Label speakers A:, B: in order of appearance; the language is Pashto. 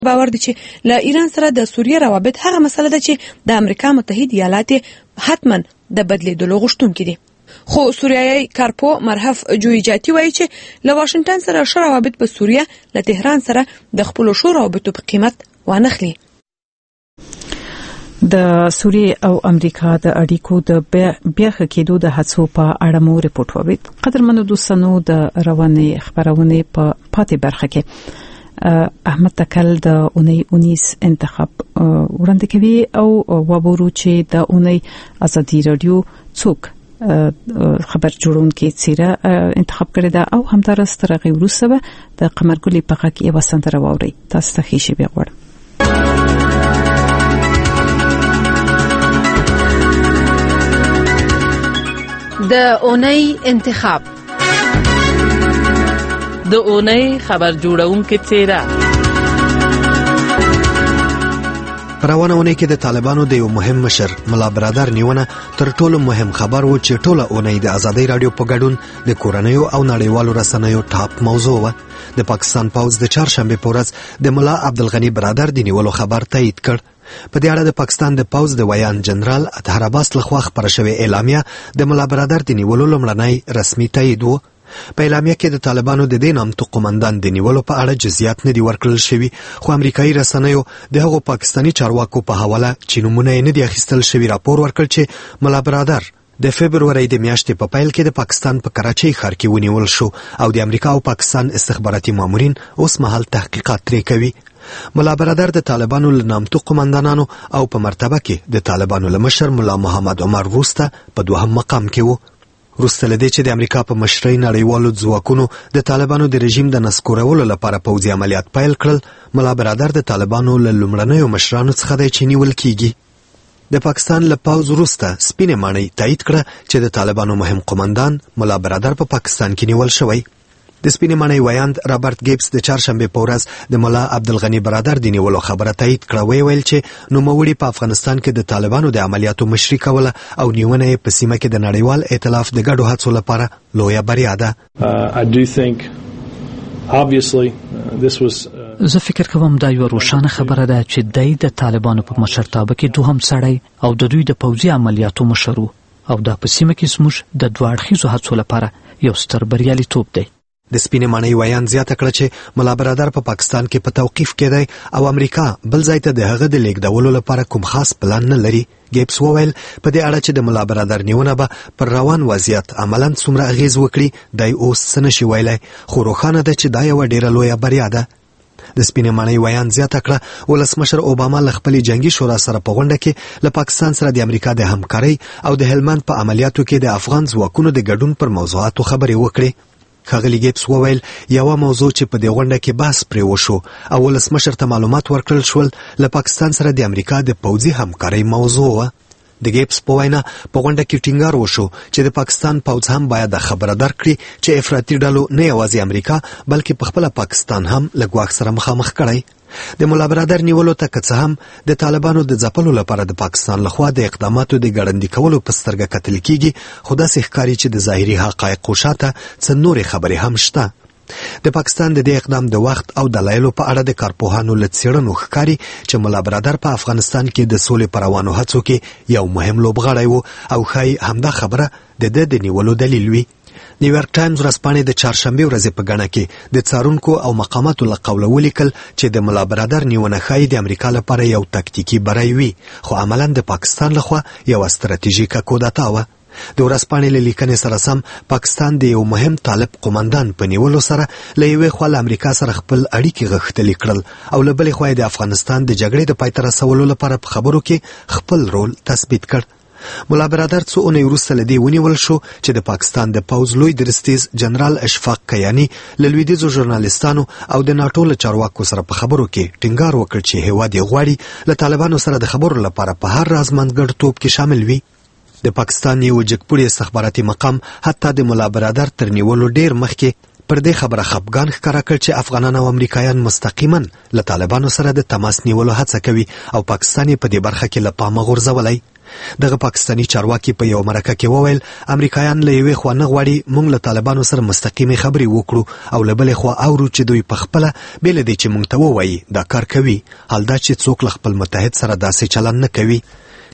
A: باور دی چې له ایران سره د سوریه روابط هغه مسله ده چې د امریکا متحده ایالات حتما د بدلیدلو غوښتونکي دي. خو سوریایي کارپو مرهف جویجاتی وایي چې له واشنگټن سره ښه روابط په سوریه له تهران سره د خپلو ښو روابطو په قیمت وانخلي.
B: د سوریه او امریکا د اړیکو د بیا ښه کېدو د هڅو په اړه مو ریپورت واورید. قدرمنو دوستانو، د روانې خبرونه په پاتې برخه کې احمد تکل د اونۍ 19 انتخاب وړاندې کوي او وبورو چې د اونۍ ازادي رادیو څوک خبر جوړونکي څیره انتخاب کړی دا او همدارس ترغه وروسته به د قمرګلې په خاکې یو سندره واوري. تاسو ته ښه شي بیا غواړم.
C: د اونۍ انتخاب،
D: د اونۍ خبر جوړونکي څیره.
E: روانه اونۍ کې د طالبانو د یو مهم مشر ملا برادر نیونه تر ټولو مهم خبر و چې ټوله اونۍ د آزادۍ رادیو په ګډون د کورنیو او نړیوالو رسنیو ټاپ موضوع و. د پاکستان پوځ د چهارشنبه په ورځ د ملا عبدالغنی برادر د نیولو خبر تایید کړ. په دې اړه د پاکستان د پوځ د ویان جنرال اطهر عباس لخوا خبره شوې اعلامیه د ملا برادر د نیولو لومړنی رسمي تایید و. په اعلامیه کې د طالبانو د دې نامتو قومندان د نیولو په اړه جزئیات نه دي ورکړل شوي، خو امریکایي رسنیو د هغو پاکستاني چارواکو په حواله چې نومونه یې نه دي اخیستل شوي راپور ورکړ چې ملا برادر د فبرورۍ د میاشتې په پیل کې د پاکستان په کراچۍ ښار کې ونیول شو او د امریکا او پاکستان استخباراتي مامورین اوس مهال تحقیقات ترې کوي. ملا برادر د طالبانو له نامتو قومندانانو او په مرتبه کې د طالبانو له مشر ملا محمد عمر وروسته په دوهم مقام کې و. وروسته له دې چې د امریکا په مشرۍ نړیوالو ځواکونو د طالبانو د رژیم د نسکورولو لپاره پوځي عملیات پیل کړل، ملا برادر د طالبانو له لومړنیو مشرانو څخه دی چې نیول کیږي. د پاکستان له پوځ وروسته سپینې ماڼۍ تایید کړه چې د طالبانو مهم قومندان ملا برادر په پاکستان کې نیول شوی. د سپینې ماڼۍ ویاند رابرټ ګیبس د چهارشنبه په ورځ د ملا عبدالغنی برادر د نیولو خبره تایید کړه. ویل چې نوموړي په افغانستان کې د طالبانو د عملیاتو مشري کوله او نیونه یې په سیمه کې د نړیوال ائتلاف د ګډو هڅو لپاره لویه بریا ده.
F: زه فکر کوم دا یو روښانه خبره ده چې د طالبانو په مشرتابه کې دوهم سړی او د دوی د پوځي عملیاتو مشر او دا په سیمه کې زموږ د دوه اړخیزو هڅو لپاره یو ستر بریالیتوب دی.
E: د سپینې ماڼۍ ویان زیاته کړه چې ملا برادر په پاکستان کې په توقیف کې دی او امریکا بل ځای ته د هغه د لیږدولو لپاره کوم خاص پلان نه لري. ګیبس وویل په دې اړه چې د ملا برادر نیونه به پر روان وضعیت عملاً څومره اغیز وکړي دی اوس څه نشي ویلی، خو روښانه ده چې دا یوه ډیره لویه بریا ده. د سپینې ماڼۍ ویان زیاته کړه ولسمشر اوباما له خپلې جنگي شورا سره په غونډه کې له پاکستان سره د امریکا د همکارۍ او د هلمند په عملیاتو کې د افغان ځواکونو د ګډون پر موضوعاتو خبرې وکړې. ښاغلي ګیبس وویل یوه موضوع چې په دې غونډه کې بحث پرې وشو او ولسمشر ته معلومات ورکړل شول له پاکستان سره د امریکا د پوځي همکارۍ موضوع وه. د ګیبس په وینا په غونډه کې ټینګار وشو چې د پاکستان پوځ هم باید خبره درکړي چې افراطي ډلو نه یوازې امریکا بلکې په خپله پاکستان هم له ګواښ سره مخامخ کړی. د ملا برادر نیولو ته که څه هم د طالبانو د ځپلو لپاره د پاکستان لخوا د اقداماتو د ګړندي کولو په سترګه کتل کیږي، خو داسې ښکاري چې د ظاهري حقایقو شاته څه نورې خبرې هم شته. د پاکستان د دې اقدام د وخت او دلایلو په اړه د کارپوهانو له څېړنو ښکاري چې ملا برادر په افغانستان کې د سولې په روانو هڅو کې یو مهم لوبغاړی و او ښایي همدا خبره د ده د نیولو دلیل وي. نیویارک ټایمز ورځپاڼې د چهارشنبې ورځې په ګڼه کې د څارونکو او مقاماتو له قوله ولیکل چې د ملا برادر نیونه ښایي د امریکا لپاره یو تکتیکي بری وي، خو عملاً د پاکستان لخوا یوه ستراتیژیکه کودتا وه. د ورځپاڼې له لیکنې سره سم پاکستان د یو مهم طالب قومندان په نیولو سره له یوې خوا له امریکا سره خپل اړیکې غښتلي کړل او له بلې خوا د افغانستان د جګړې د پای ته رسولو لپاره په خبرو کې خپل رول تثبیت کړ. ملا برادر څو اونۍ وروسته له دې ونیول شو چې د پاکستان د پوځ لوی درستیز جنرال اشفاق کیاني له لویدیځو ژورنالیستانو او د ناټو له چارواکو سره په خبرو کې ټینګار وکړ چې هیواد یې غواړي له طالبانو سره د خبرو لپاره په هر رازمندګړتوب کې شامل وي. د پاکستان یو جګپوړی استخباراتي مقام حتی د ملا برادر تر نیولو ډیر مخکې پر دې خبره خفګان ښکاره کړ چې افغانان او امریکایان مستقیما له طالبانو سره د تماس نیولو هڅه کوي او پاکستان په دې برخه کې له پامه غورځولی. دغه پاکستانی چارواکي په یو مرکه کې وویل امریکایان له یوې خوا نه غواړي موږ له طالبانو سره مستقیمي خبرې وکړو او له بلې خوا اورو چې دوی په خپله بې له دې چې موږ ته ووایي دا کار کوي، حال دا چې څوک له خپل متحد سره داسې چلند نه کوي.